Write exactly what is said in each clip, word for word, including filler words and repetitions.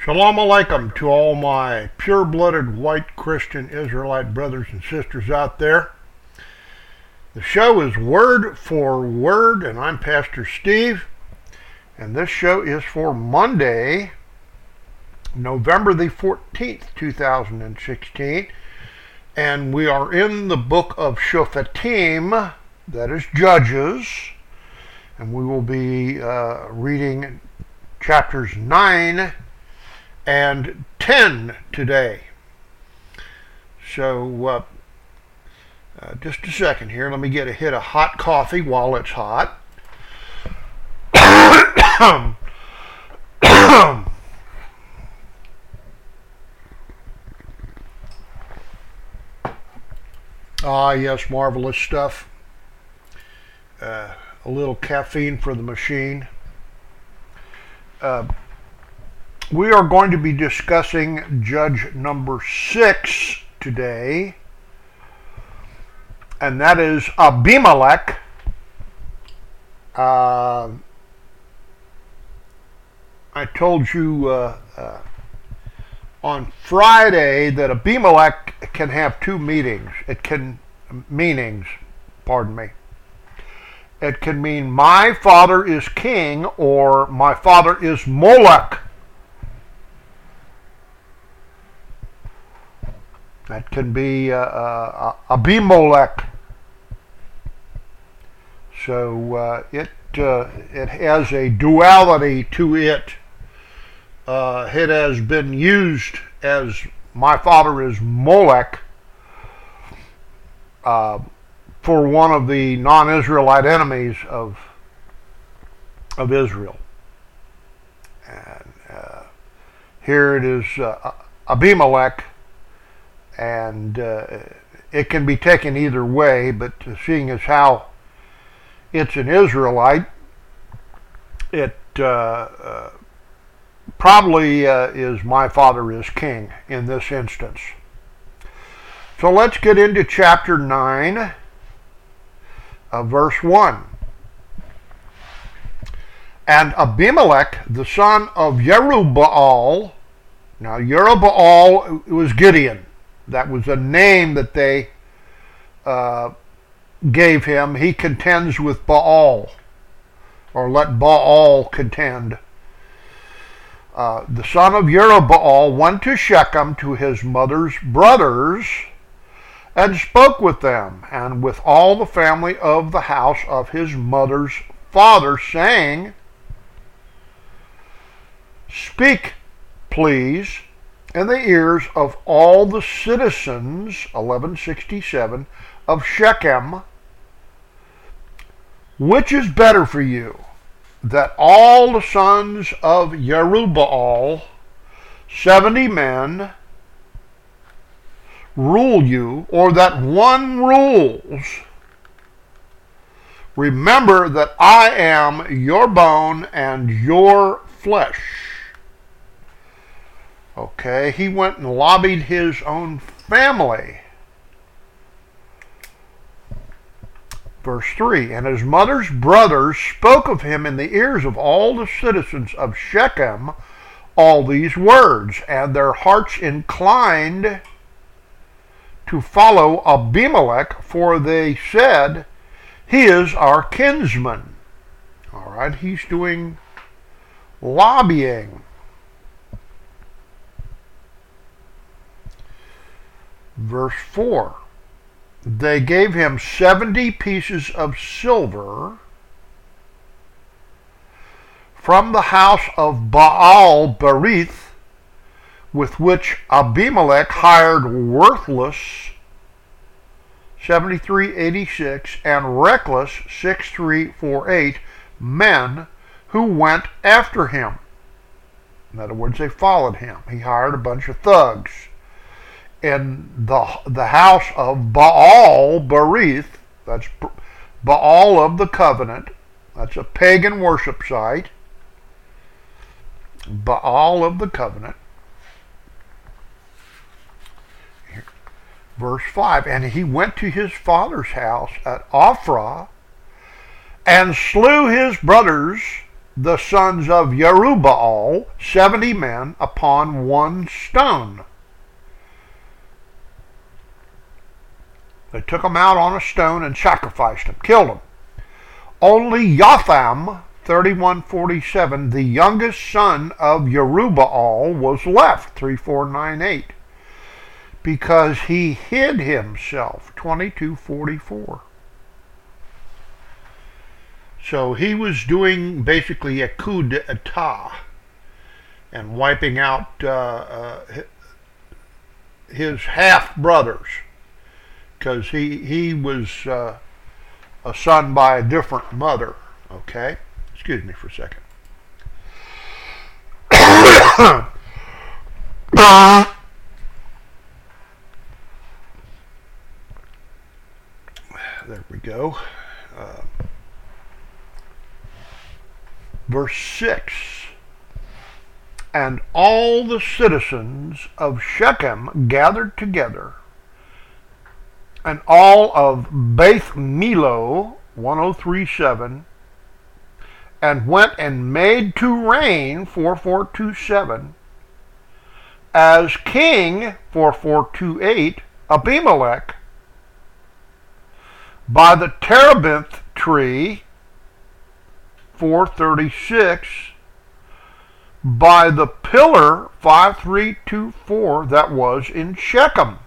Shalom Aleichem to all my pure-blooded white Christian Israelite brothers and sisters out there. The show is Word for Word, and I'm Pastor Steve. And this show is for Monday, November the fourteenth, two thousand sixteen. And we are in the book of Shoftim, that is Judges. And we will be uh, reading chapters nine and ten today. So, uh, uh, just a second here. Let me get a hit of hot coffee while it's hot. Ah, yes, marvelous stuff. Uh, a little caffeine for the machine. Uh, We are going to be discussing Judge number six today, and that is Abimelech. Uh, I told you uh, uh, on Friday that Abimelech can have two meanings. It can meanings, pardon me. It can mean my father is king or my father is Molech. That can be uh, uh, Abimelech. So uh, it uh, it has a duality to it. Uh, it has been used as my father is Molech uh, for one of the non-Israelite enemies of of Israel. And uh, here it is uh, Abimelech. And uh, it can be taken either way, but seeing as how it's an Israelite, it uh, uh, probably uh, is my father is king in this instance. So let's get into chapter nine, uh, verse one. And Abimelech, the son of Jerubbaal, now Jerubbaal was Gideon. That was a name that they uh, gave him. He contends with Baal, or let Baal contend. Uh, the son of Jerubbaal went to Shechem to his mother's brothers and spoke with them and with all the family of the house of his mother's father, saying, "Speak, please, in the ears of all the citizens," eleven sixty-seven, "of Shechem, which is better for you, that all the sons of Jerubbaal, seventy men, rule you, or that one rules? Remember that I am your bone and your flesh." Okay, he went and lobbied his own family. Verse three, and his mother's brothers spoke of him in the ears of all the citizens of Shechem all these words, and their hearts inclined to follow Abimelech, for they said, "He is our kinsman." All right, he's doing lobbying. Verse four, they gave him seventy pieces of silver from the house of Baal Berith, with which Abimelech hired worthless seventy-three eighty-six and reckless sixty-three forty-eight men who went after him. In other words, they followed him. He hired a bunch of thugs. In the the house of Baal Berith, that's Baal of the covenant, that's a pagan worship site, Baal of the covenant. Verse five, and he went to his father's house at Ophrah and slew his brothers the sons of Jerubbaal, seventy men, upon one stone. They took them out on a stone and sacrificed them, killed them. Only Jotham, thirty-one forty-seven, the youngest son of Jerubbaal, was left, thirty-four ninety-eight, because he hid himself, twenty-two forty-four. So he was doing basically a coup d'etat and wiping out uh, uh, his half-brothers, because he, he was uh, a son by a different mother, okay? Excuse me for a second. There we go. Uh, verse six. And all the citizens of Shechem gathered together, and all of Beth Milo, ten thirty-seven, and went and made to reign, forty-four twenty-seven, as king, forty-four twenty-eight, Abimelech, by the terebinth tree, four thirty-six, by the pillar, fifty-three twenty-four, that was in Shechem.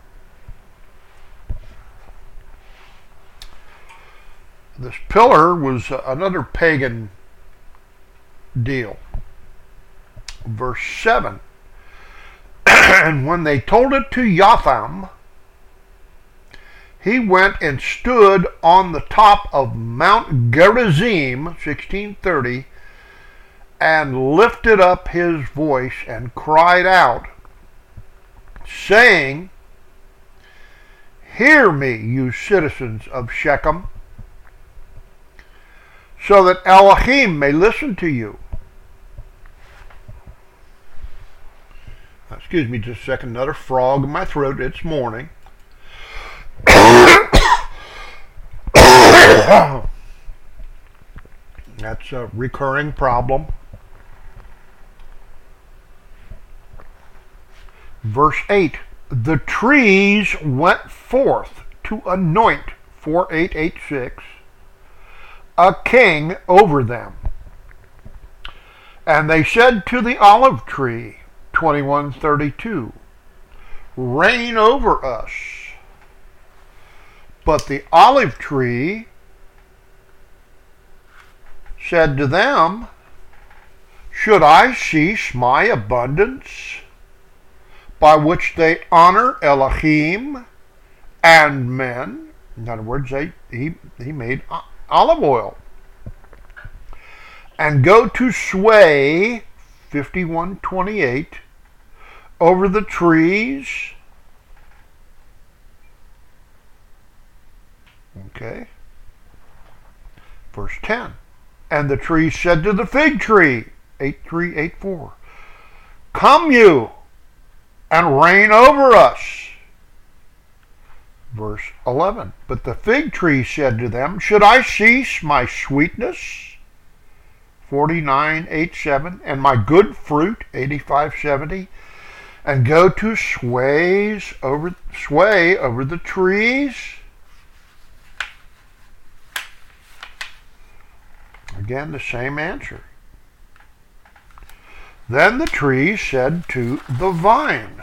This pillar was another pagan deal. Verse seven. And when they told it to Jotham, he went and stood on the top of Mount Gerizim, sixteen thirty, and lifted up his voice and cried out, saying, Hear me, you citizens of Shechem, so that Elohim may listen to you. Excuse me just a second, another frog in my throat. It's morning. That's a recurring problem. Verse eight. The trees went forth to anoint, forty-eight eighty-six, a king over them. And they said to the olive tree, twenty-one thirty-two, reign over us. But the olive tree said to them, should I cease my abundance, by which they honor Elohim and men? In other words, they, he, he made olive oil. And go to sway, fifty-one twenty-eight, over the trees. Okay. Verse ten. And the tree said to the fig tree, eighty-three eighty-four, come you and reign over us. Verse eleven. But the fig tree said to them, should I cease my sweetness, forty-nine eighty-seven, and my good fruit, eighty-five seventy, and go to sways over sway over the trees? Again, the same answer. Then the tree said to the vine,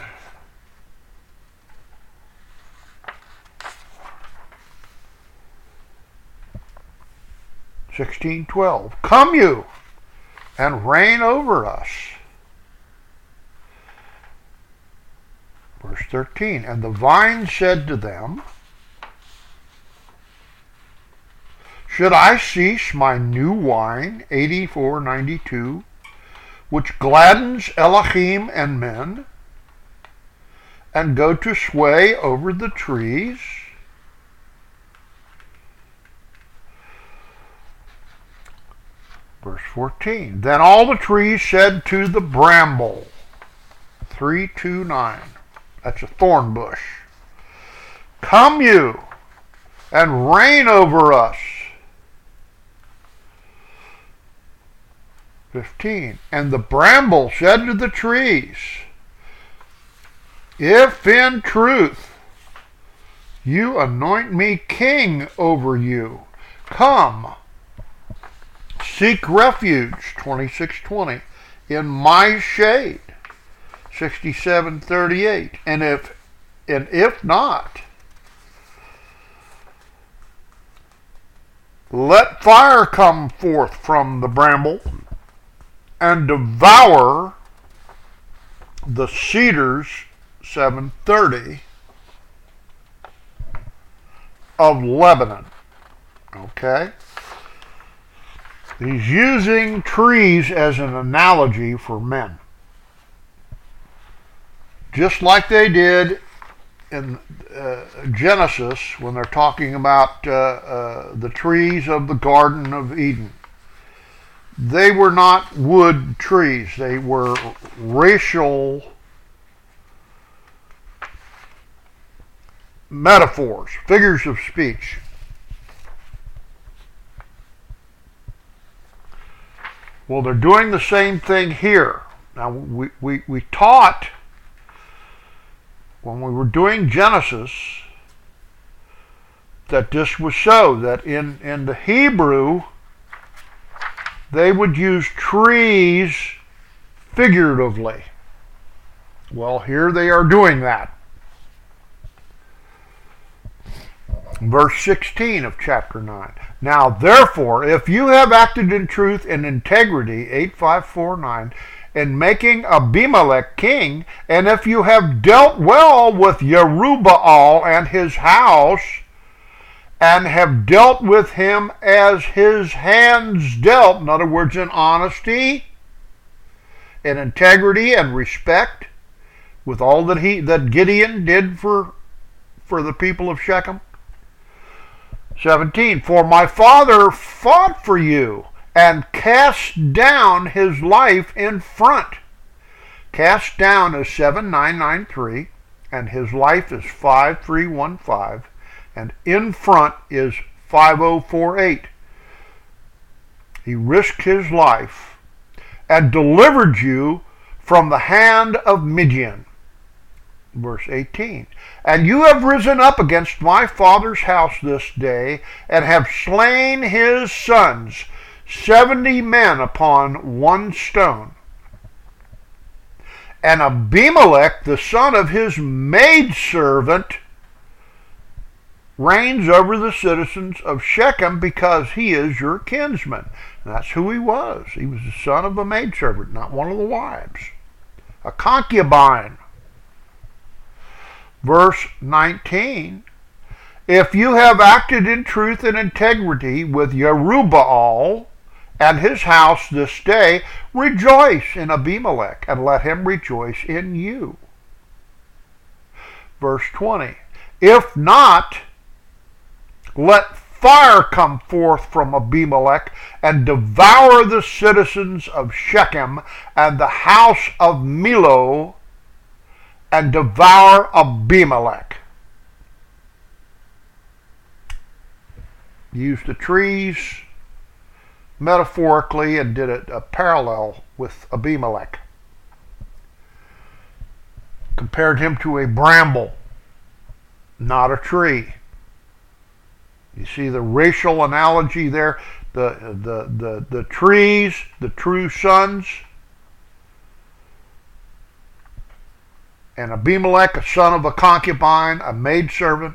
sixteen twelve, come you and reign over us. Verse thirteen, and the vine said to them, should I cease my new wine, eighty-four ninety-two, which gladdens Elohim and men, and go to sway over the trees? Verse fourteen, then all the trees said to the bramble, three twenty-nine, that's a thorn bush, come you and reign over us. fifteen. And the bramble said to the trees, if in truth you anoint me king over you, come, seek refuge, twenty-six twenty, in my shade, sixty-seven thirty-eight. And if and if not, let fire come forth from the bramble and devour the cedars, seven thirty, of Lebanon. Okay? He's using trees as an analogy for men. Just like they did in uh, Genesis when they're talking about uh, uh, the trees of the Garden of Eden. They were not wood trees. They were racial metaphors, figures of speech. Well, they're doing the same thing here. Now, we, we, we taught when we were doing Genesis that this was so, that in, in the Hebrew, they would use trees figuratively. Well, here they are doing that. Verse sixteen of chapter nine. Now, therefore, if you have acted in truth and integrity, eight five four nine, in making Abimelech king, and if you have dealt well with Jerubbaal and his house, and have dealt with him as his hands dealt, in other words, in honesty, in integrity and respect, with all that he that Gideon did for, for the people of Shechem. seventeen, for my father fought for you and cast down his life in front. Cast down is seven nine nine three, and his life is five three one five, and in front is five oh four eight. He risked his life and delivered you from the hand of Midian. Verse eighteen, and you have risen up against my father's house this day, and have slain his sons, seventy men upon one stone. And Abimelech, the son of his maidservant, reigns over the citizens of Shechem, because he is your kinsman. And that's who he was. He was the son of a maidservant, not one of the wives. A concubine. Verse nineteen, if you have acted in truth and integrity with Jerubbaal and his house this day, rejoice in Abimelech, and let him rejoice in you. Verse twenty, if not, let fire come forth from Abimelech and devour the citizens of Shechem and the house of Millo, and devour Abimelech. Used the trees metaphorically and did a, a parallel with Abimelech. Compared him to a bramble, not a tree. You see the racial analogy there? The, the, the, the trees, the true sons, and Abimelech, a son of a concubine, a maidservant,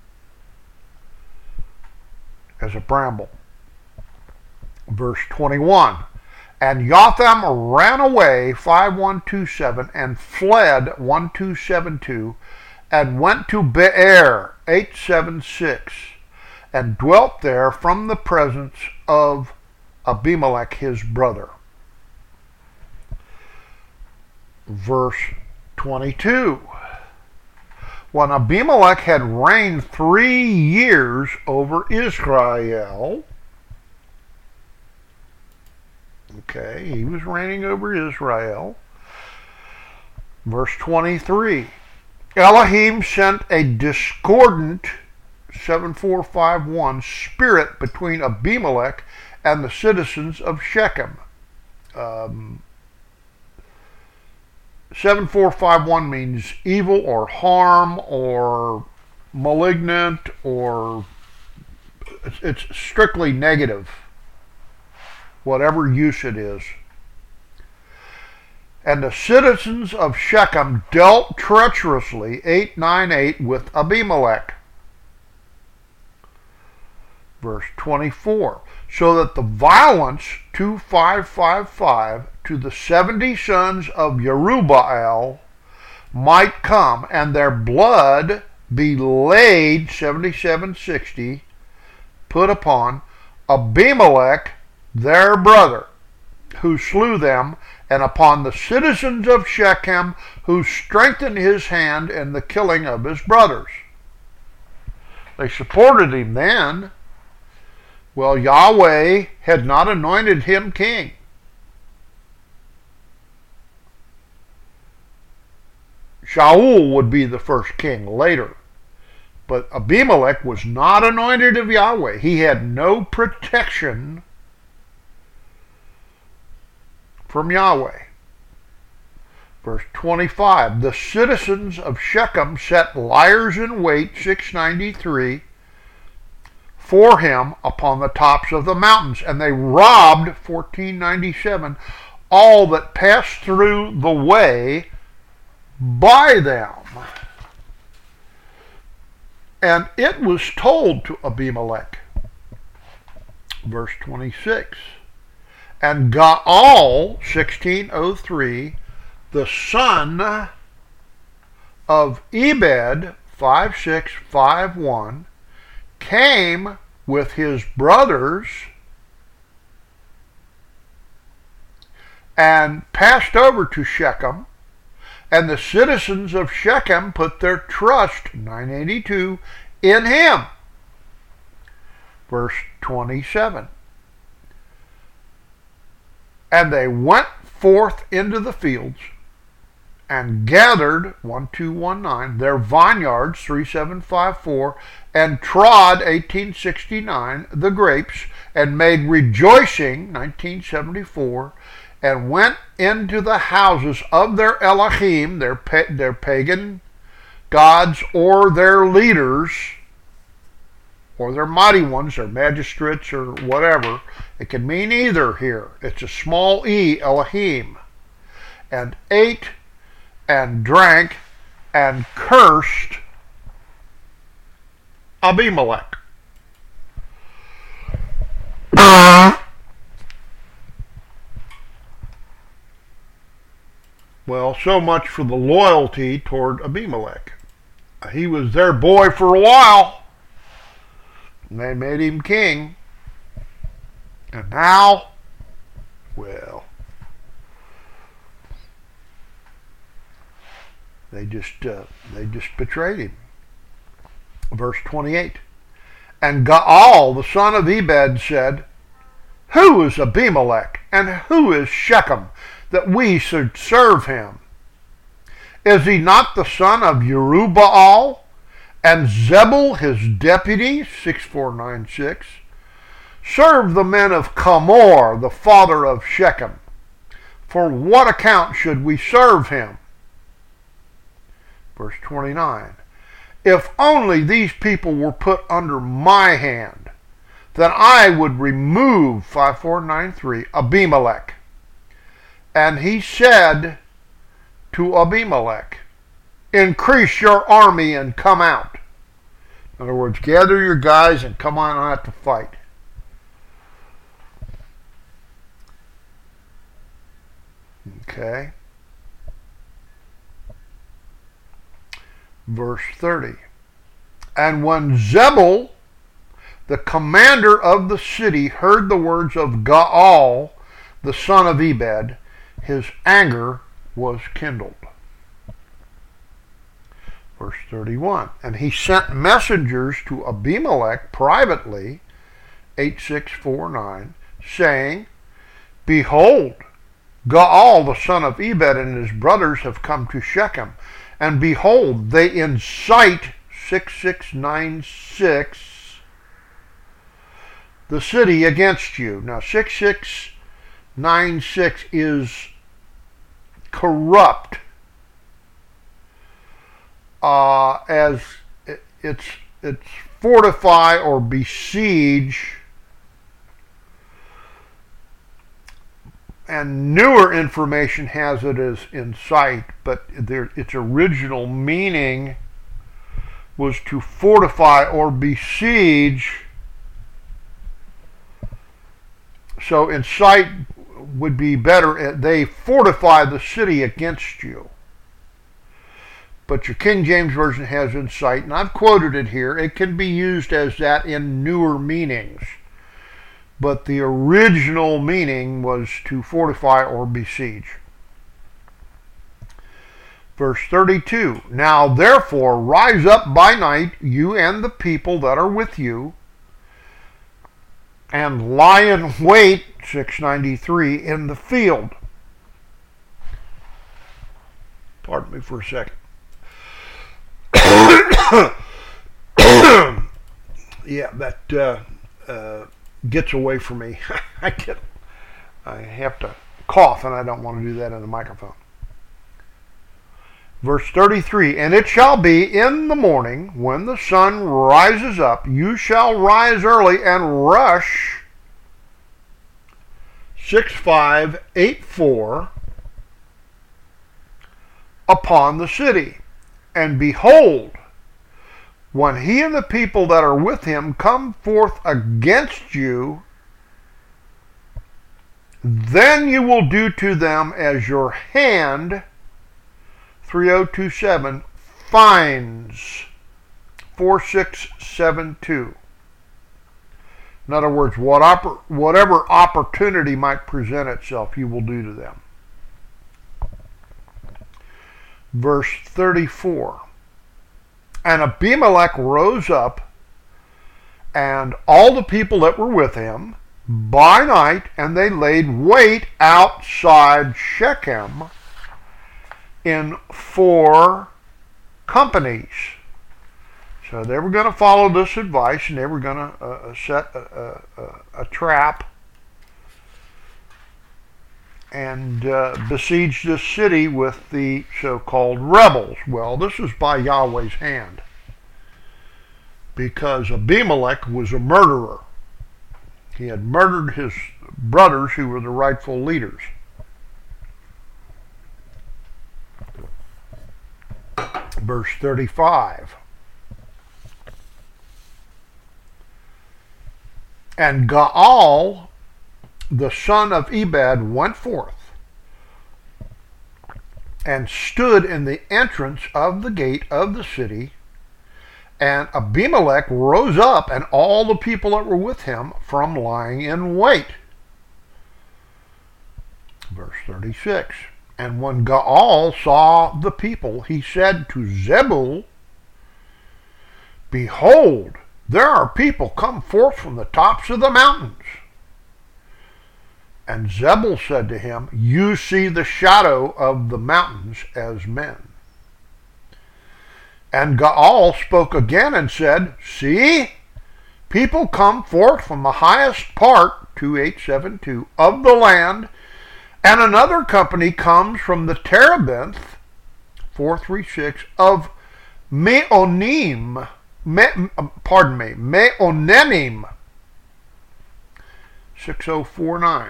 as a bramble. Verse twenty-one, and Jotham ran away, five one two seven, and fled, one two seven two, and went to Beer, eight seven six, and dwelt there from the presence of Abimelech his brother. Verse twenty-two, when Abimelech had reigned three years over Israel, okay, he was reigning over Israel. Verse twenty-three, Elohim sent a discordant, seven four five one, spirit between Abimelech and the citizens of Shechem, Um, seven four five one means evil or harm or malignant, or it's, it's strictly negative, whatever use it is. And the citizens of Shechem dealt treacherously, eight ninety-eight, with Abimelech. Verse twenty-four. So that the violence, twenty-five fifty-five, to the seventy sons of Jerubbaal might come, and their blood be laid, seventy-seven sixty, put upon Abimelech their brother, who slew them, and upon the citizens of Shechem, who strengthened his hand in the killing of his brothers. They supported him then. Well, Yahweh had not anointed him king. Shaul would be the first king later. But Abimelech was not anointed of Yahweh. He had no protection from Yahweh. Verse twenty-five. The citizens of Shechem set liars in wait, six ninety-three, for him upon the tops of the mountains, and they robbed, fourteen ninety-seven, all that passed through the way by them. And it was told to Abimelech, verse twenty-six, and Gaal, sixteen oh three, the son of Ebed, fifty-six fifty-one, came with his brothers and passed over to Shechem, and the citizens of Shechem put their trust, nine eighty-two, in him. Verse twenty-seven. And they went forth into the fields and gathered, twelve nineteen, their vineyards, thirty-seven fifty-four, and trod, eighteen sixty-nine, the grapes, and made rejoicing, nineteen seventy-four, and went into the houses of their Elohim, their, pa- their pagan gods, or their leaders, or their mighty ones, their magistrates, or whatever. It can mean either here. It's a small e, Elohim. And ate and drank and cursed Abimelech. Well, so much for the loyalty toward Abimelech. He was their boy for a while, and they made him king. And now, well, they just uh, they just betrayed him. Verse twenty-eight. And Gaal, the son of Ebed, said, who is Abimelech, and who is Shechem, that we should serve him? Is he not the son of Jerubbaal, and Zebul his deputy, sixty-four ninety-six? Serve the men of Chamor, the father of Shechem. For what account should we serve him? Verse twenty-nine. If only these people were put under my hand, then I would remove, fifty-four ninety-three, Abimelech. And he said to Abimelech, increase your army and come out. In other words, gather your guys and come on out to fight. Okay. Verse thirty. And when Zebul, the commander of the city, heard the words of Gaal, the son of Ebed, his anger was kindled. Verse thirty-one. And he sent messengers to Abimelech privately, eighty-six forty-nine, saying, behold, Gaal, the son of Ebed, and his brothers have come to Shechem, and behold, they incite, sixty-six ninety-six, the city against you. Now, sixty-six nine six is corrupt, uh, as it, it's it's fortify or besiege. And newer information has it as incite, but there, its original meaning was to fortify or besiege. So incite would be better. They fortify the city against you. But your King James Version has incite, and I've quoted it here. It can be used as that in newer meanings. But the original meaning was to fortify or besiege. Verse thirty-two, now therefore rise up by night, you and the people that are with you, and lie in wait, six ninety-three, in the field. Pardon me for a second. Yeah, that... Uh, uh, gets away from me. I get, I have to cough, and I don't want to do that in the microphone. Verse thirty-three, and it shall be in the morning when the sun rises up, you shall rise early and rush six five eight four upon the city. And behold, when he and the people that are with him come forth against you, then you will do to them as your hand, three oh two seven, finds, four six seven two. In other words, what oppor- whatever opportunity might present itself, you will do to them. Verse thirty-four. And Abimelech rose up, and all the people that were with him, by night, and they laid wait outside Shechem in four companies. So they were going to follow this advice, and they were going to uh, set a, a, a trap and uh, besiege this city with the so-called rebels. Well, this is by Yahweh's hand, because Abimelech was a murderer. He had murdered his brothers who were the rightful leaders. Verse thirty-five. And Gaal, the son of Ebed, went forth and stood in the entrance of the gate of the city, and Abimelech rose up and all the people that were with him from lying in wait. Verse thirty-six. And when Gaal saw the people, he said to Zebul, behold, there are people come forth from the tops of the mountains. And Zebul said to him, you see the shadow of the mountains as men. And Gaal spoke again and said, see, people come forth from the highest part, two eight seven two, of the land, and another company comes from the Terebinth, four three six, of Meonim, Me, pardon me, Meonenim, six oh four nine.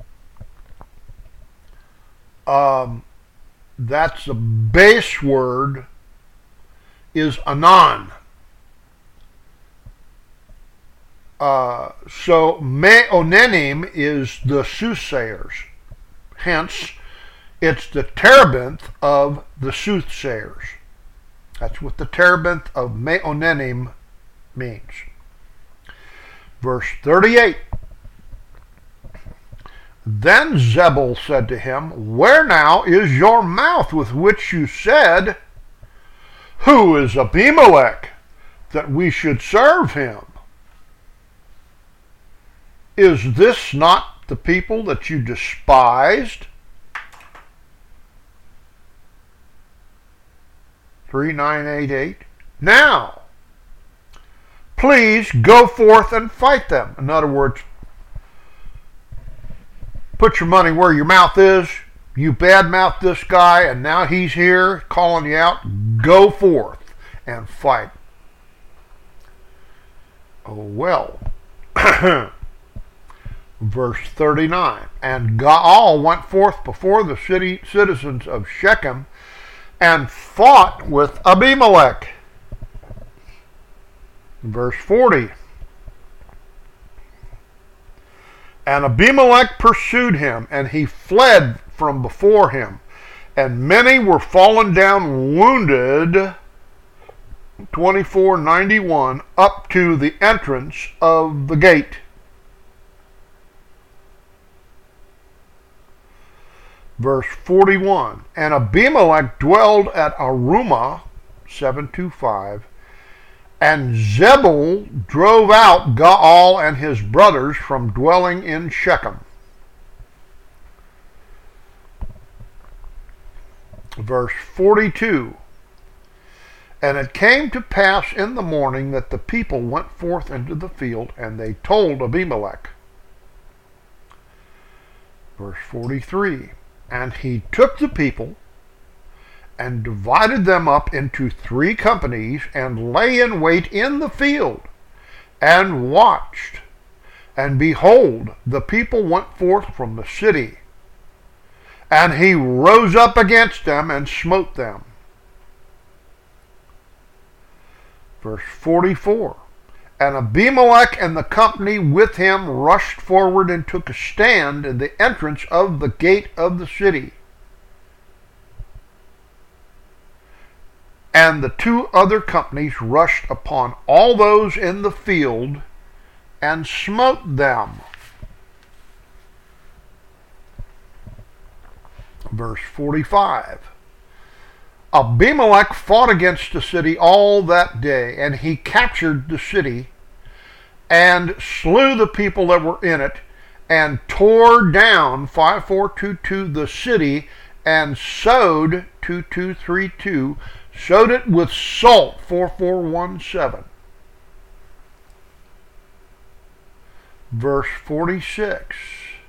Um, that's the base word is Anan. Uh, so Meonenim is the soothsayers. Hence, it's the Terebinth of the soothsayers. That's what the Terebinth of Meonenim means. Verse thirty-eight. Then Zebul said to him, where now is your mouth with which you said, who is Abimelech, that we should serve him? Is this not the people that you despised? three nine eight eight. Now, please go forth and fight them. In other words, put your money where your mouth is. You badmouth this guy, and now he's here calling you out. Go forth and fight. Oh, well. Verse thirty-nine. And Gaal went forth before the city citizens of Shechem and fought with Abimelech. Verse forty. And Abimelech pursued him, and he fled from before him. And many were fallen down wounded, twenty-four ninety-one, up to the entrance of the gate. Verse forty-one. And Abimelech dwelled at Arumah, seven twenty-five, and Zebul drove out Gaal and his brothers from dwelling in Shechem. Verse forty-two. And it came to pass in the morning that the people went forth into the field, and they told Abimelech. Verse forty-three. And he took the people and divided them up into three companies, and lay in wait in the field, and watched. And behold, the people went forth from the city, and he rose up against them and smote them. Verse forty-four. And Abimelech and the company with him rushed forward and took a stand in the entrance of the gate of the city. And the two other companies rushed upon all those in the field and smote them. Verse forty-five. Abimelech fought against the city all that day, and he captured the city and slew the people that were in it, and tore down five four two two the city, and sowed two two three two, sowed it with salt four four one seven. Verse forty-six.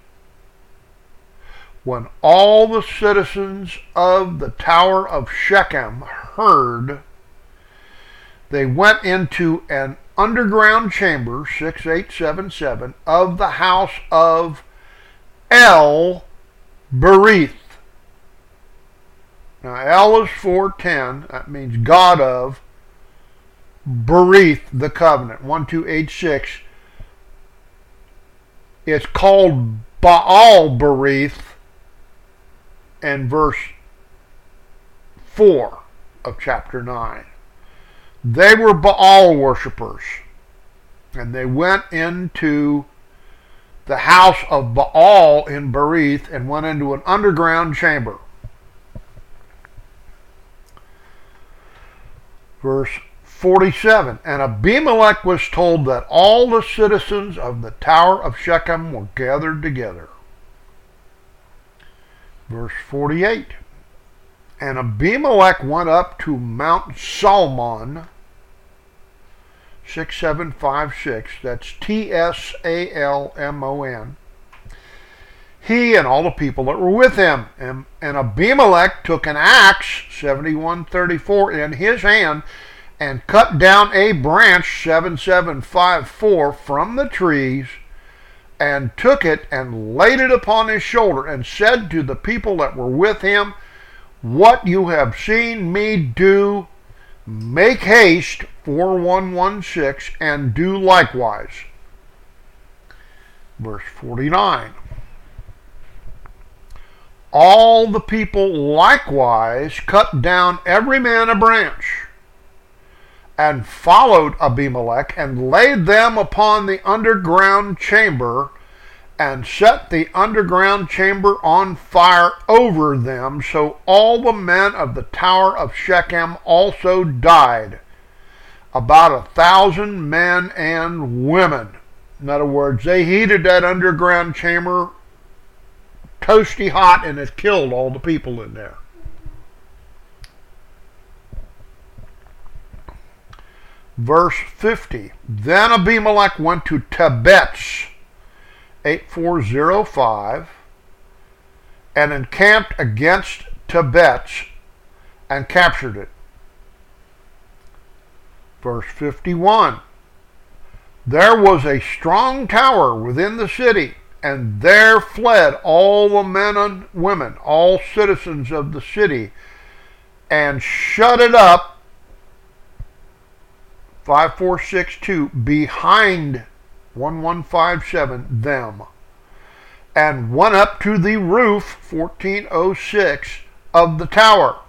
When all the citizens of the tower of Shechem heard, they went into an underground chamber, six eight seven seven, of the house of El Berith. Now, El is four ten, that means God of, Berith, the covenant, one two eight six. It's called Baal Berith in verse four of chapter nine. They were Baal worshippers, and they went into the house of Baal in Berith and went into an underground chamber. Verse forty-seven. And Abimelech was told that all the citizens of the tower of Shechem were gathered together. Verse forty-eight. And Abimelech went up to Mount Salmon, six seven five six, that's T S A L M O N, he and all the people that were with him. And, and Abimelech took an axe, seventy-one thirty-four, in his hand, and cut down a branch, seven seven five four, from the trees, and took it and laid it upon his shoulder, and said to the people that were with him, what you have seen me do, make haste, four one one six, and do likewise. Verse forty-nine. All the people likewise cut down every man a branch, and followed Abimelech, and laid them upon the underground chamber, and set the underground chamber on fire over them. So all the men of the tower of Shechem also died, about a thousand men and women. In other words, they heated that underground chamber toasty hot, and it killed all the people in there. Verse fifty. Then Abimelech went to Tebetz, eight four zero five, and encamped against Tebet and captured it. Verse fifty-one. There was a strong tower within the city, and there fled all the men and women, all citizens of the city, and shut it up, five four six two, behind one one five seven, them, and went up to the roof, fourteen oh six, of the tower.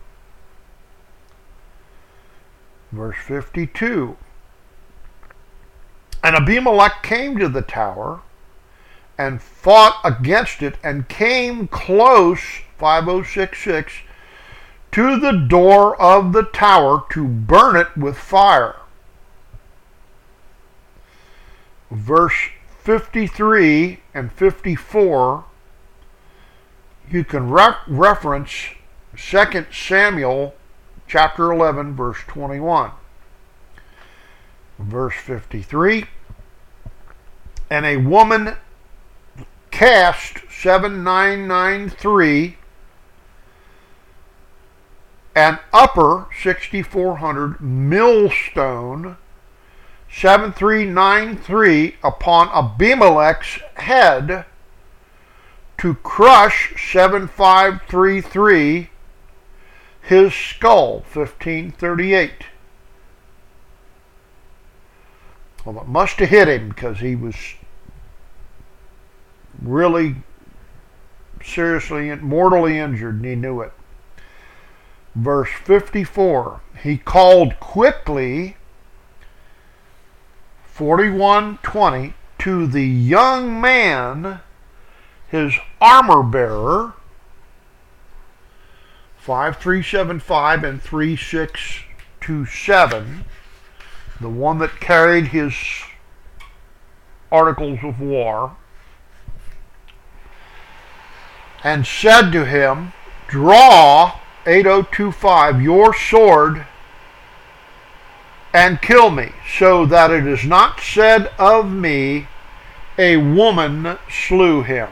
Verse fifty-two. And Abimelech came to the tower and fought against it and came close, five oh six six, to the door of the tower to burn it with fire. Verse fifty-three and fifty-four, you can re- reference Second Samuel chapter eleven, verse twenty-one. Verse fifty-three, and a woman cast seven nine nine three, an upper sixty-four hundred millstone seven three nine three upon Abimelech's head to crush seven five three three his skull, fifteen thirty-eight. Well, it must have hit him because he was really seriously, mortally injured, and he knew it. Verse fifty-four, he called quickly, forty-one twenty, to the young man, his armor bearer, five three seven five and three six two seven, the one that carried his articles of war, and said to him, draw, eight oh two five, your sword and kill me, so that it is not said of me, a woman slew him.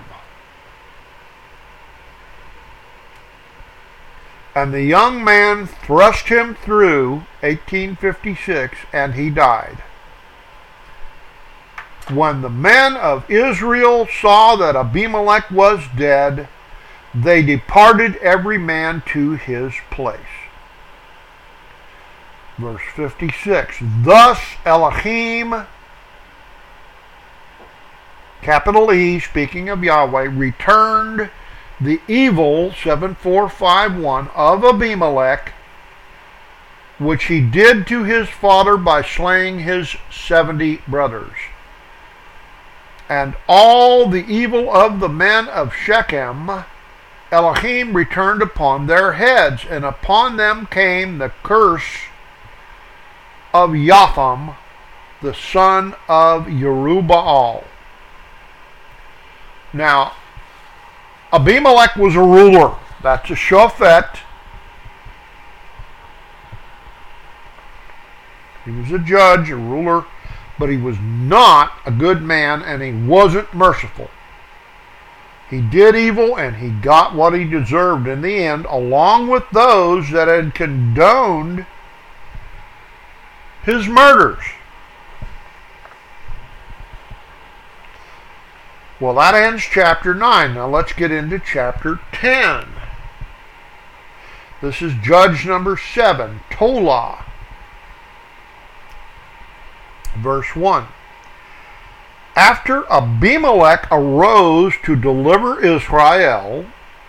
And the young man thrust him through, eighteen fifty-six, and he died. When the men of Israel saw that Abimelech was dead, they departed every man to his place. Verse fifty-six, thus Elohim, capital E, speaking of Yahweh, returned the evil, seven four five one, of Abimelech, which he did to his father by slaying his seventy brothers. And all the evil of the men of Shechem, Elohim returned upon their heads, and upon them came the curse of Jotham, the son of Jerubbaal. Now, Abimelech was a ruler. That's a shofet. He was a judge, a ruler, but he was not a good man, and he wasn't merciful. He did evil, and he got what he deserved in the end, along with those that had condoned his murders. Well, that ends chapter nine. Now let's get into chapter ten. This is judge number seven, Tola. Verse one. After Abimelech arose to deliver Israel,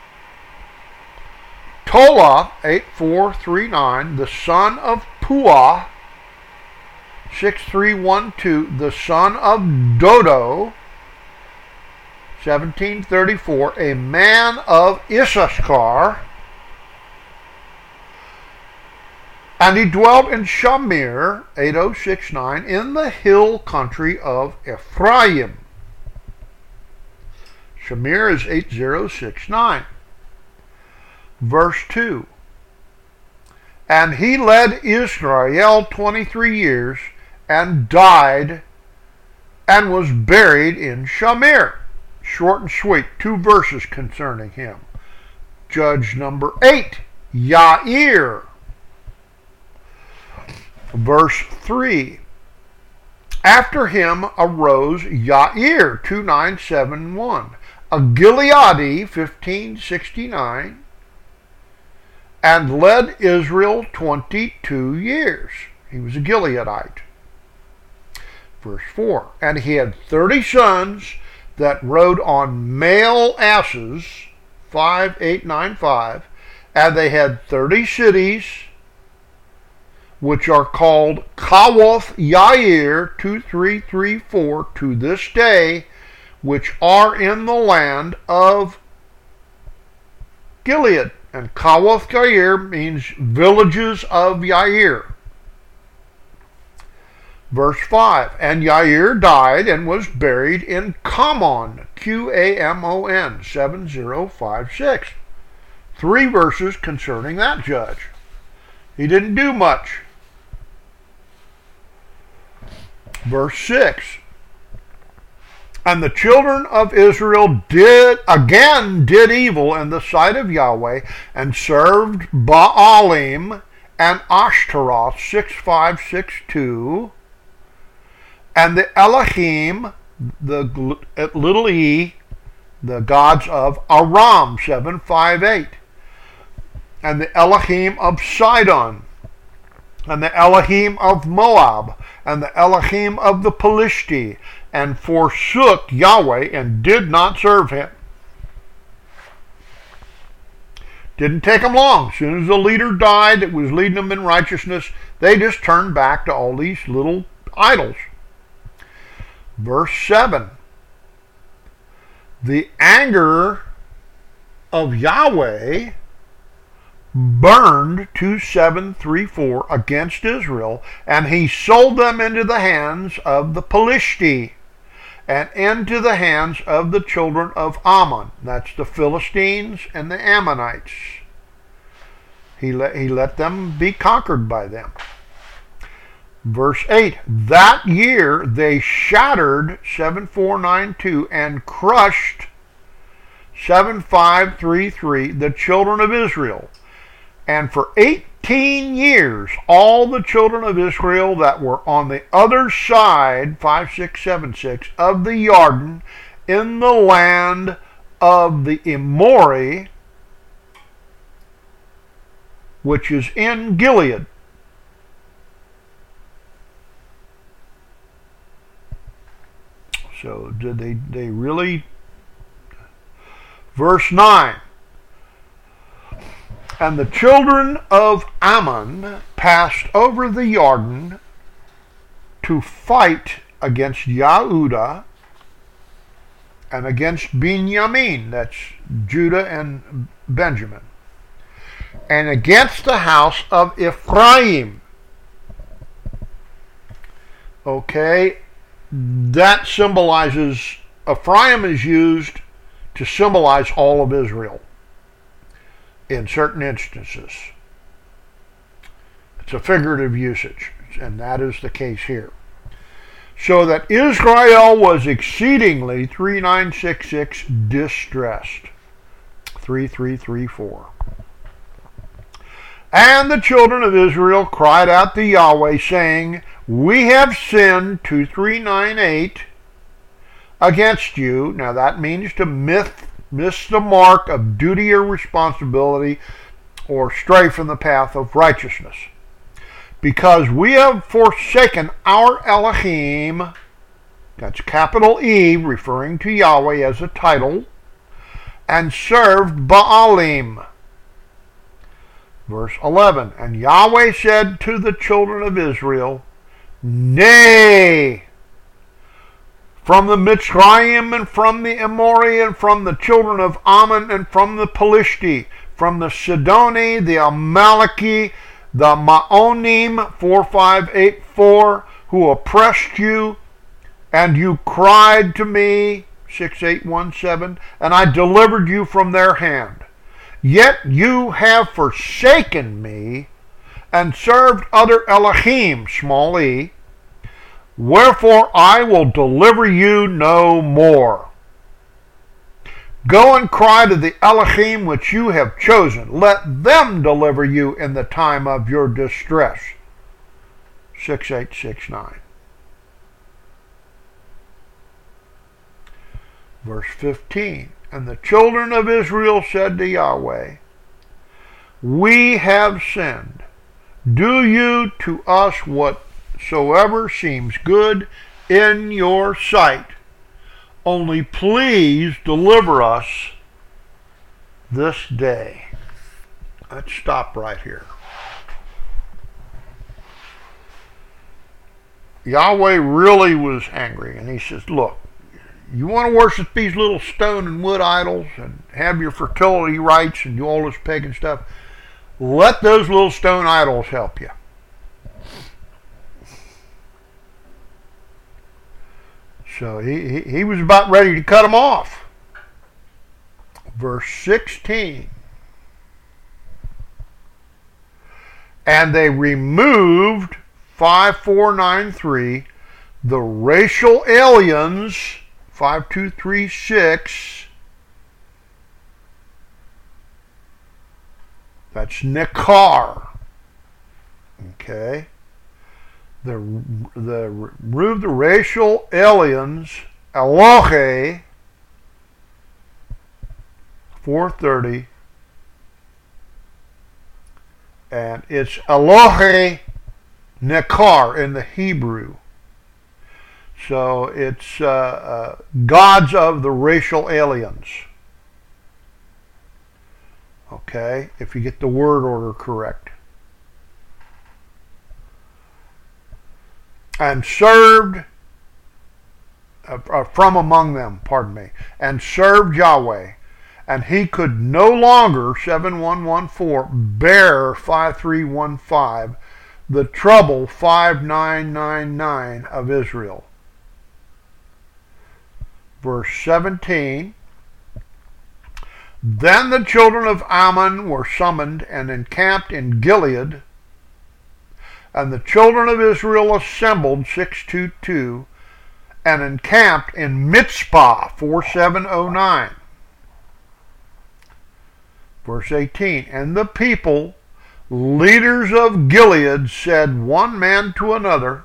Tola, eight four three nine, the son of Puah, six three one two, the son of Dodo, seventeen thirty-four, a man of Issachar, and he dwelt in Shamir, eight oh six nine, in the hill country of Ephraim. Shamir is eight oh six nine. Verse two. And he led Israel twenty-three years, and died, and was buried in Shamir. Short and sweet, two verses concerning him. Judge number eight, Yair. Verse three. After him arose Yair, two nine seven one, a Gileadi, fifteen sixty-nine, and led Israel twenty-two years. He was a Gileadite. Verse four. And he had thirty sons that rode on male asses, five eight nine five, and they had thirty cities, which are called Kawoth Yair, two three three four, to this day, which are in the land of Gilead. And Kawoth Yair means villages of Yair. Verse five. And Yair died and was buried in Kamon, Q A M O N, seven zero five six. Three verses concerning that judge. He didn't do much. Verse six. And the children of Israel did again did evil in the sight of Yahweh, and served Baalim and Ashtaroth, six five six two, and the Elohim, the little e, the gods of Aram, seven five eight, and the Elohim of Sidon, and the Elohim of Moab, and the Elohim of the Pelishti, and forsook Yahweh and did not serve him. Didn't take them long. As soon as the leader died that was leading them in righteousness, they just turned back to all these little idols. Verse seven. The anger of Yahweh burned, two seven three four, against Israel, and he sold them into the hands of the Pelishti and into the hands of the children of Ammon. That's the Philistines and the Ammonites. He let, he let them be conquered by them. Verse eight. That year they shattered, seven four nine two, and crushed, seven five three three, the children of Israel. And for eighteen years, all the children of Israel that were on the other side, five six seven six, of the Jordan, in the land of the Emori, which is in Gilead. So did they, they really? Verse nine. And the children of Ammon passed over the Jordan to fight against Yehudah and against Benjamin, that's Judah and Benjamin, and against the house of Ephraim. Okay, that symbolizes, Ephraim is used to symbolize all of Israel in certain instances. It's a figurative usage, and that is the case here. So that Israel was exceedingly, three nine six six, distressed, three three three four. And the children of Israel cried out to Yahweh, saying, We have sinned, two three nine eight, against you. Now that means to myth miss the mark of duty or responsibility, or stray from the path of righteousness. Because we have forsaken our Elohim, that's capital E, referring to Yahweh as a title, and served Baalim. Verse eleven. And Yahweh said to the children of Israel, Nay, from the Mitzrayim, and from the Emori, and from the children of Ammon, and from the Pelishti, from the Sidoni, the Amaleki, the Maonim, four five eight four, who oppressed you, and you cried to me, six eight one seven, and I delivered you from their hand. Yet you have forsaken me, and served other Elohim, small e, wherefore I will deliver you no more. Go and cry to the Elohim which you have chosen. Let them deliver you in the time of your distress. six eight six nine. Verse fifteen. And the children of Israel said to Yahweh, we have sinned. Do you to us whatsoever seems good in your sight. Only please deliver us this day. Let's stop right here. Yahweh really was angry, and he says, look, you want to worship these little stone and wood idols and have your fertility rites and do all this pagan stuff? Let those little stone idols help you. So he, he, he was about ready to cut them off. Verse sixteen. And they removed five four nine three, the racial aliens, five two three six. That's Nekar. Okay. The, the remove the racial aliens, Elohe, four thirty, and it's Elohe Nekar in the Hebrew. So it's uh, uh, gods of the racial aliens. Okay, if you get the word order correct. And served, uh, uh, from among them, pardon me, and served Yahweh. And he could no longer, seven one one four, bear five three one five, the trouble five nine nine nine of Israel. Verse seventeen. Then the children of Ammon were summoned and encamped in Gilead, and the children of Israel assembled, six two two, and encamped in Mitzpah, four seven oh nine. Verse eighteen, and the people, leaders of Gilead, said one man to another,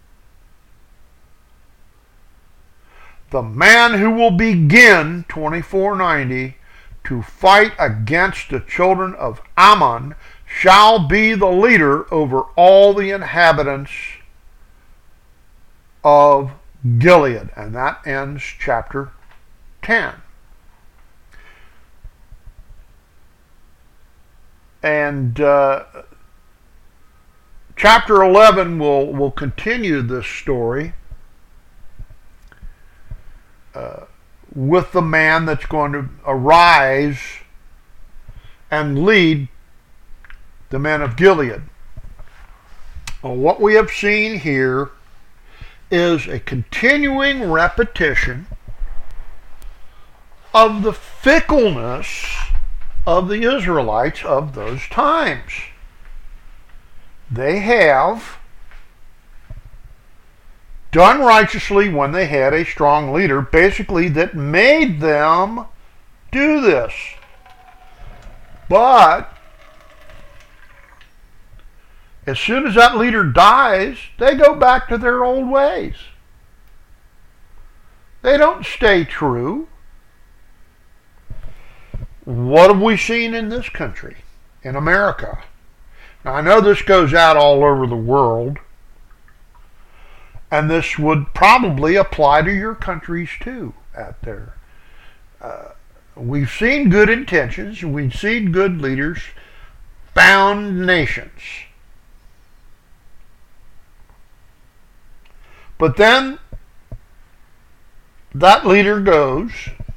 the man who will begin, twenty-four ninety, to fight against the children of Ammon shall be the leader over all the inhabitants of Gilead. And that ends chapter ten. And uh, chapter eleven will, will continue this story uh, with the man that's going to arise and lead the men of Gilead. Well, what we have seen here is a continuing repetition of the fickleness of the Israelites of those times. They have done righteously when they had a strong leader, basically, that made them do this. But as soon as that leader dies, they go back to their old ways. They don't stay true. What have we seen in this country, in America? Now, I know this goes out all over the world, and this would probably apply to your countries too out there. Uh, we've seen good intentions, we've seen good leaders found nations. But then that leader goes,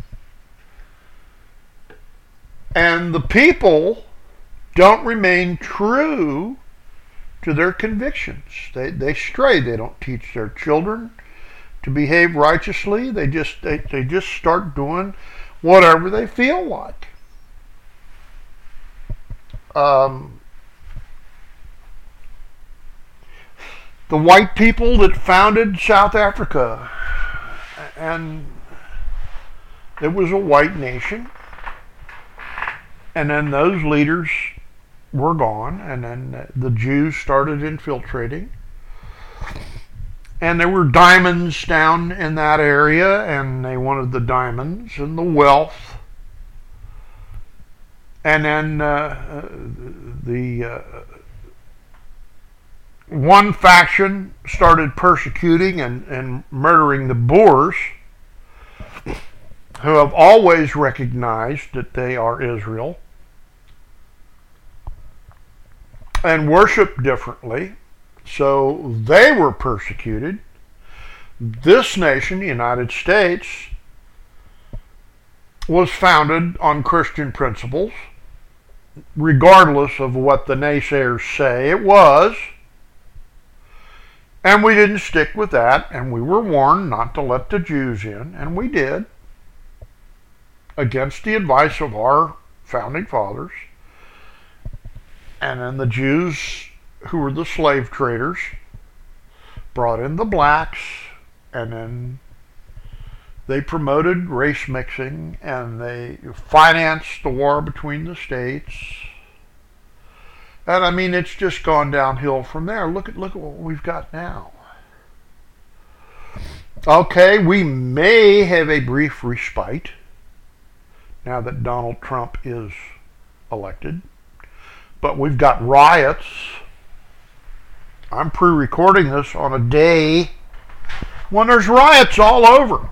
and the people don't remain true to their convictions. They they stray. They don't teach their children to behave righteously. They just they, they just start doing whatever they feel like. Um, the white people that founded South Africa and It was a white nation. And then those leaders were gone, and then the Jews started infiltrating. And there were diamonds down in that area, and they wanted the diamonds and the wealth. And then uh, the uh, one faction started persecuting and, and murdering the Boers, who have always recognized that they are Israel and worship differently. So they were persecuted. This nation, the United States, was founded on Christian principles, regardless of what the naysayers say it was. And we didn't stick with that, and we were warned not to let the Jews in, and we did, against the advice of our founding fathers. And then the Jews, who were the slave traders, brought in the blacks, and then they promoted race mixing, and they financed the war between the states. And I mean, it's just gone downhill from there. Look at look at what we've got now. Okay, we may have a brief respite now that Donald Trump is elected, but we've got riots. I'm pre-recording this on a day when there's riots all over.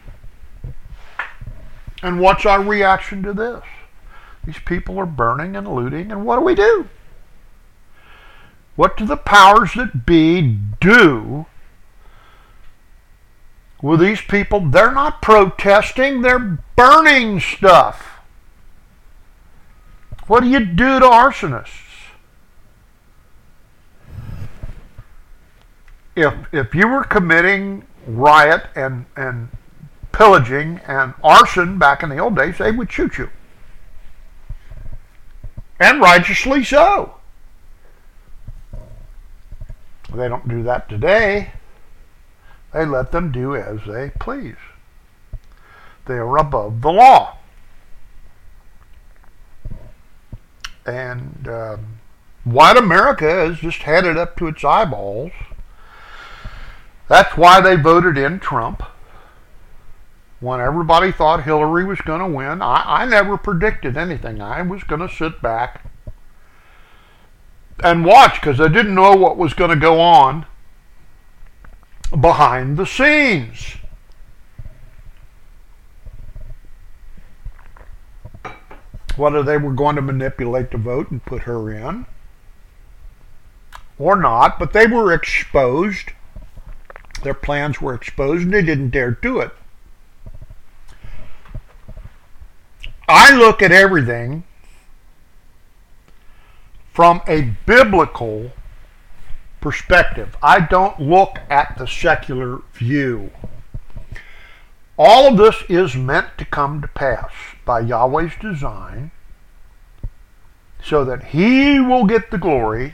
And what's our reaction to this? These people are burning and looting, and what do we do? What do the powers that be do with these people? They're not protesting, they're burning stuff. What do you do to arsonists? If if you were committing riot and, and pillaging and arson back in the old days, they would shoot you. And righteously so. They don't do that today. They let them do as they please. They are above the law. And um, white America is just headed up to its eyeballs. That's why they voted in Trump. When everybody thought Hillary was going to win, I, I never predicted anything. I was going to sit back and watch, because I didn't know what was going to go on behind the scenes. Whether they were going to manipulate the vote and put her in or not, but they were exposed. Their plans were exposed, and they didn't dare do it. I look at everything from a biblical perspective. I don't look at the secular view. All of this is meant to come to pass by Yahweh's design, so that He will get the glory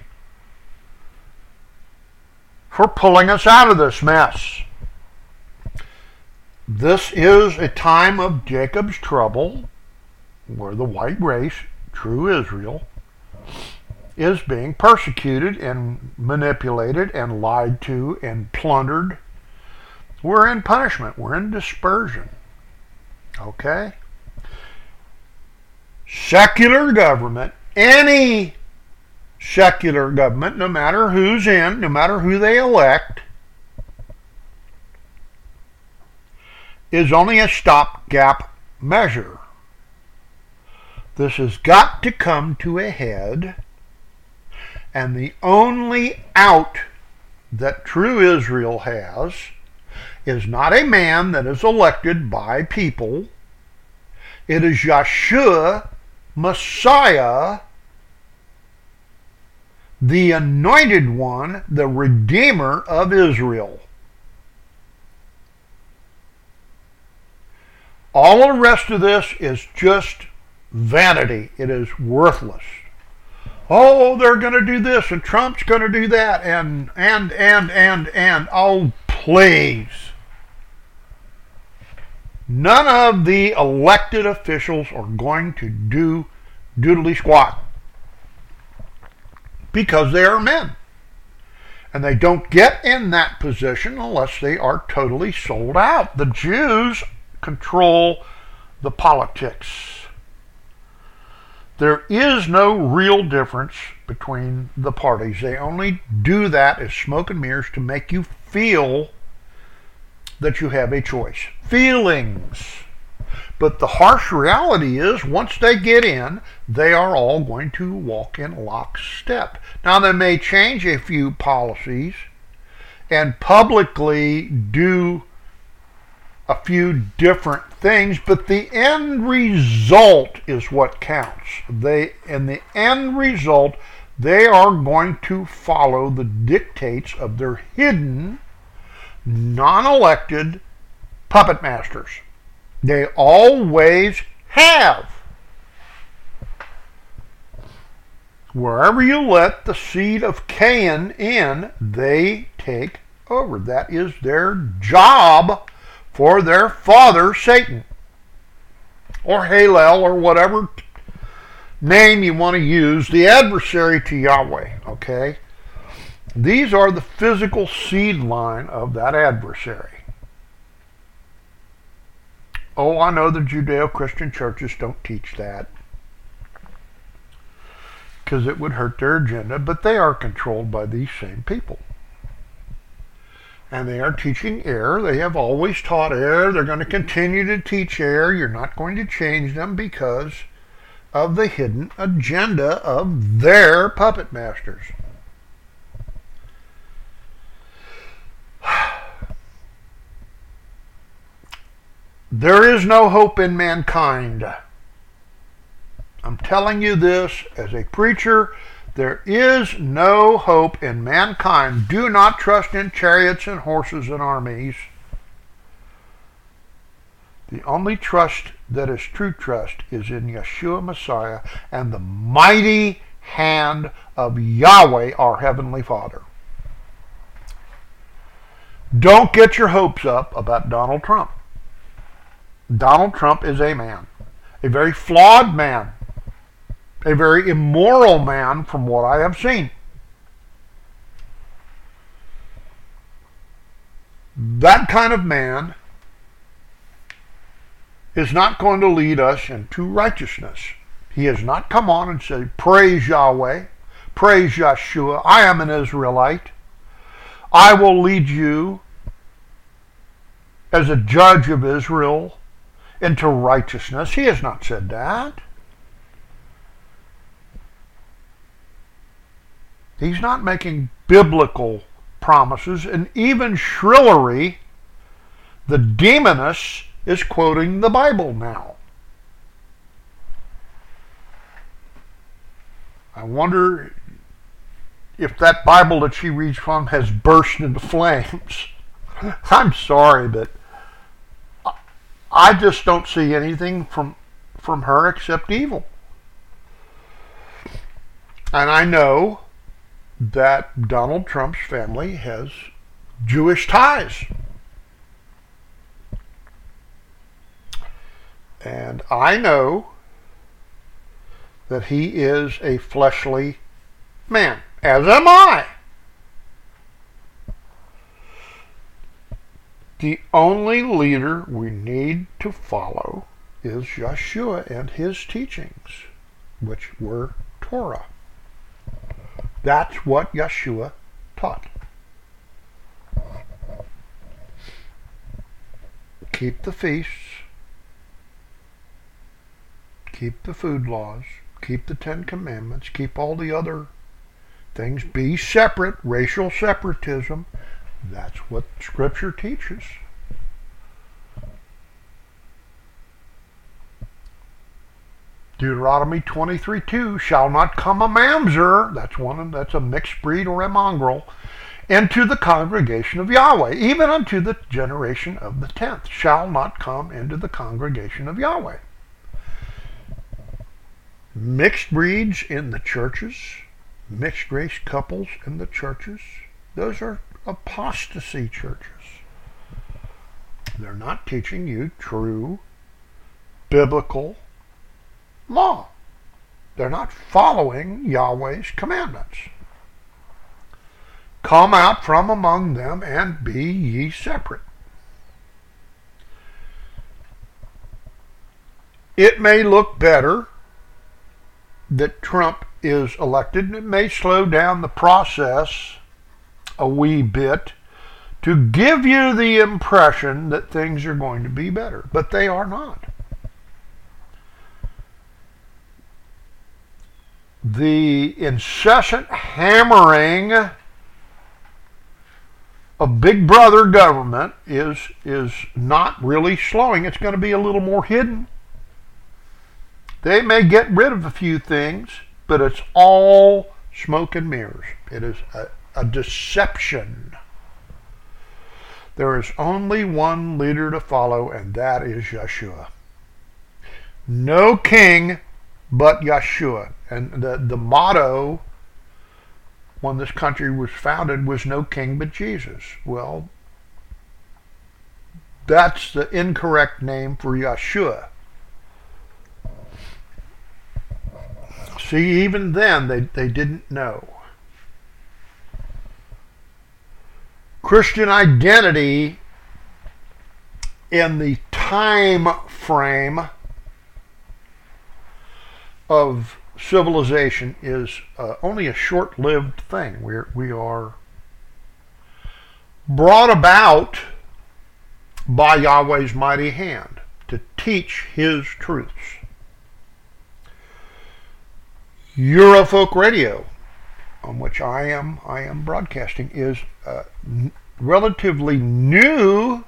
for pulling us out of this mess. This is a time of Jacob's trouble, where the white race, true Israel, is being persecuted and manipulated and lied to and plundered. We're in punishment. We're in dispersion. Okay? Secular government, any secular government, no matter who's in, no matter who they elect, is only a stopgap measure. This has got to come to a head, and the only out that true Israel has is not a man that is elected by people. It is Yeshua, Messiah, the anointed one, the Redeemer of Israel. All the rest of this is just vanity. It is worthless. Oh, they're going to do this, and Trump's going to do that, and, and, and, and, and. Oh, please. None of the elected officials are going to do doodly squat because they are men. And they don't get in that position unless they are totally sold out. The Jews control the politics. There is no real difference between the parties. They only do that as smoke and mirrors to make you feel that you have a choice. Feelings. But the harsh reality is, once they get in, they are all going to walk in lockstep. Now, they may change a few policies and publicly do a few different things, but the end result is what counts. They, in the end result, they are going to follow the dictates of their hidden, non-elected puppet masters. They always have. Wherever you let the seed of Cain in, they take over. That is their job for their father, Satan, or Halel, or whatever name you want to use, the adversary to Yahweh, okay? These are the physical seed line of that adversary. Oh, I know the Judeo-Christian churches don't teach that because it would hurt their agenda, but they are controlled by these same people. And they are teaching error. They have always taught error. They're going to continue to teach error. You're not going to change them because of the hidden agenda of their puppet masters. There is no hope in mankind. I'm telling you this as a preacher. There is no hope in mankind. Do not trust in chariots and horses and armies. The only trust that is true trust is in Yeshua Messiah and the mighty hand of Yahweh, our Heavenly Father. Don't get your hopes up about Donald Trump. Donald Trump is a man, a very flawed man, a very immoral man from what I have seen. That kind of man is not going to lead us into righteousness. He has not come on and said, praise Yahweh, praise Yeshua, I am an Israelite. I will lead you as a judge of Israel into righteousness. He has not said that. He's not making biblical promises, and even Shrillery, the demoness, is quoting the Bible now. I wonder if that Bible that she reads from has burst into flames. I'm sorry, but I just don't see anything from from her except evil. And I know that Donald Trump's family has Jewish ties. And I know that he is a fleshly man, as am I. The only leader we need to follow is Yeshua and his teachings, which were Torah. That's what Yeshua taught. Keep the feasts, keep the food laws, keep the Ten Commandments, keep all the other things, be separate, racial separatism. That's what Scripture teaches. Deuteronomy twenty-three two, shall not come a mamzer, that's one, that's a mixed breed or a mongrel, into the congregation of Yahweh, even unto the generation of the tenth, shall not come into the congregation of Yahweh. Mixed breeds in the churches, mixed race couples in the churches, those are apostasy churches. They're not teaching you true biblical law. They're not following Yahweh's commandments. Come out from among them and be ye separate. It may look better that Trump is elected, and it may slow down the process a wee bit to give you the impression that things are going to be better, but they are not. The incessant hammering of Big Brother government is, is not really slowing. It's going to be a little more hidden. They may get rid of a few things, but it's all smoke and mirrors. It is a, a deception. There is only one leader to follow, and that is Yeshua. No king but Yeshua. And the, the motto when this country was founded was no king but Jesus. Well, that's the incorrect name for Yeshua. See, even then, they, they didn't know. Christian identity in the time frame of civilization is uh, only a short-lived thing. We're, we are brought about by Yahweh's mighty hand to teach His truths. Eurofolk Radio, on which I am I am broadcasting, is uh, n- relatively new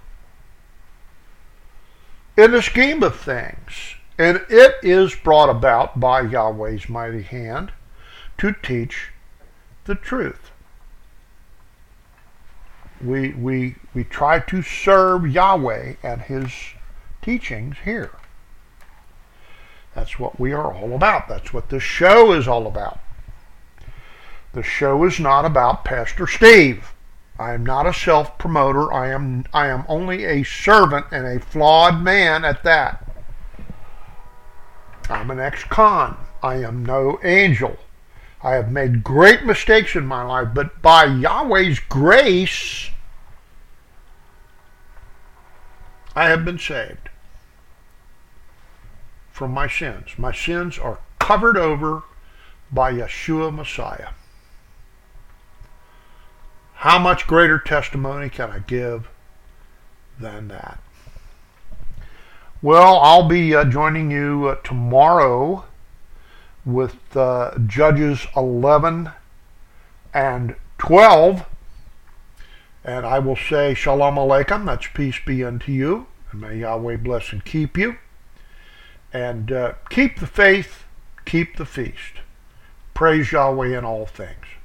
in the scheme of things, and it is brought about by Yahweh's mighty hand to teach the truth. We we we try to serve Yahweh and His teachings here. That's what we are all about. That's what this show is all about. The show is not about Pastor Steve. I am not a self-promoter. I am I am only a servant and a flawed man at that. I'm an ex-con. I am no angel. I have made great mistakes in my life, but by Yahweh's grace, I have been saved from my sins. My sins are covered over by Yeshua Messiah. How much greater testimony can I give than that? Well, I'll be uh, joining you uh, tomorrow with uh, Judges eleven and twelve. And I will say Shalom Aleichem. That's peace be unto you. And may Yahweh bless and keep you. And uh, keep the faith, keep the feast. Praise Yahweh in all things.